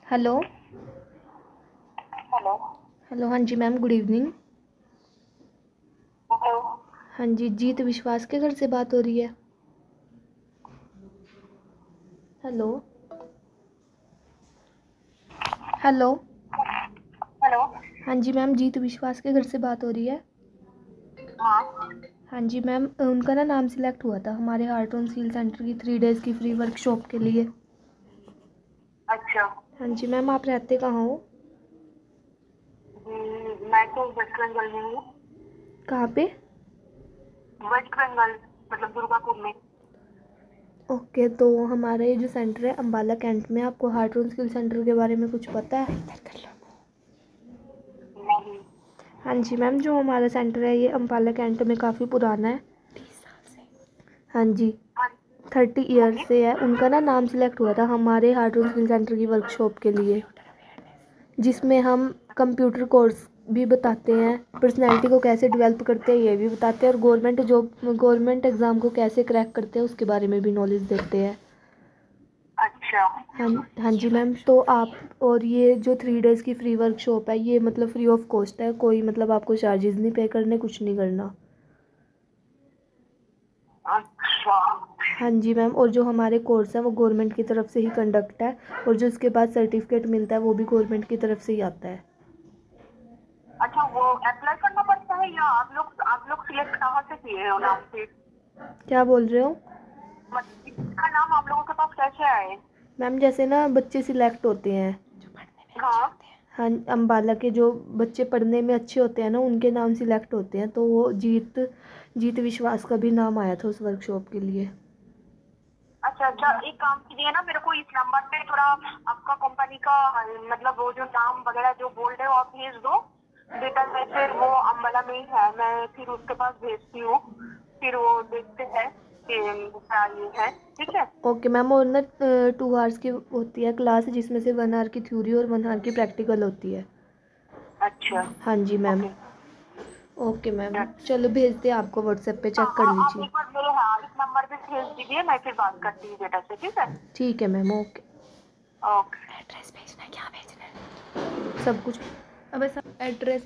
Hello. Hello. Hello, हाँ जी ma'am, good evening. Hello. हाँ जी, जीत विश्वास के घर से बात हो रही है। हेलो। हेलो। हेलो। हाँ जी मैम, जीत विश्वास के घर से बात हो रही है। हाँ। हाँ जी मैम, उनका ना नाम सिलेक्ट हुआ था हमारे हार्ट ऑन सील सेंटर की 3 डेज़ की फ्री वर्कशॉप के लिए। अच्छा। हाँ जी मैम, आप रहते कहाँ हो? मैं तो वेस्ट बंगाल में हूँ। कहाँ पे? वेस्ट बंगाल मतलब दुर्गापुर में। ओके, तो हमारा ये जो सेंटर है अम्बाला कैंट में, आपको हार्ट ऑन स्किल सेंटर के बारे में कुछ पता है? नहीं। हाँ जी मैम, जो हमारा सेंटर है ये अम्बाला कैंट में काफ़ी पुराना है। 30 साल से। हाँ जी, हाँ। 30 हाँ ईयर्स जी। से है। उनका ना नाम सिलेक्ट हुआ था हमारे हार्ट ऑन स्किल सेंटर की वर्कशॉप के लिए, जिसमें हम कंप्यूटर कोर्स भी बताते हैं, पर्सनैलिटी को कैसे डेवलप करते हैं ये भी बताते हैं, और गवर्नमेंट एग्ज़ाम को कैसे क्रैक करते हैं उसके बारे में भी नॉलेज देते हैं। अच्छा। हाँ। हाँ जी मैम, तो आप, और ये जो 3 डेज़ की फ्री वर्कशॉप है ये मतलब फ्री ऑफ कॉस्ट है, कोई मतलब आपको चार्जेस नहीं पे करने, कुछ नहीं करना। अच्छा। हाँ जी मैम, और जो हमारे कोर्स हैं वो गवर्नमेंट की तरफ से ही कंडक्ट है, और जो इसके बाद सर्टिफिकेट मिलता है वो भी गवर्नमेंट की तरफ से ही आता है। अच्छा, वो अप्लाई करना पड़ता है या आप लोग सिलेक्ट कहाँ से किए हो नाम से? क्या बोल रहे हो? मतलब इसका नाम आप लोगों के पास कैसे आए? मैम जैसे ना बच्चे सिलेक्ट होते हैं, हाँ। हाँ, अम्बाला के जो बच्चे पढ़ने में अच्छे होते हैं ना उनके नाम सिलेक्ट होते हैं, तो वो जीत विश्वास का भी नाम आया था उस वर्कशॉप के लिए। अच्छा अच्छा, एक काम कीजिए ना, मेरे को इस नंबर पे थोड़ा आपका कंपनी का मतलब वो जो नाम वगैरह जो बोल रहे हो आप भेज दो बेटा। मैं फिर वो अम्बाला में ही है, मैं फिर उसके पास भेजती हूँ। फिर वो देखते हैं कि क्या ये है। ठीक है। ओके मैम, और ना 2 आवर्स की होती है क्लास, जिसमें से 1 आवर की थ्योरी और 1 आवर की प्रैक्टिकल होती है। अच्छा। हाँ जी मैम। ओके। ओके मैम, चलो भेजते हैं आपको व्हाट्सएप पे, हाँ चेक कर आप लीजिए। एक बार मेरे इस नंबर पे भेज दीजिए, मैं फिर बात करती हूँ बेटा से। ठीक है। ठीक है मैम, ओके। ओके। एड्रेस भेजना है, क्या भेजना है? सब कुछ। अब सब एड्रेस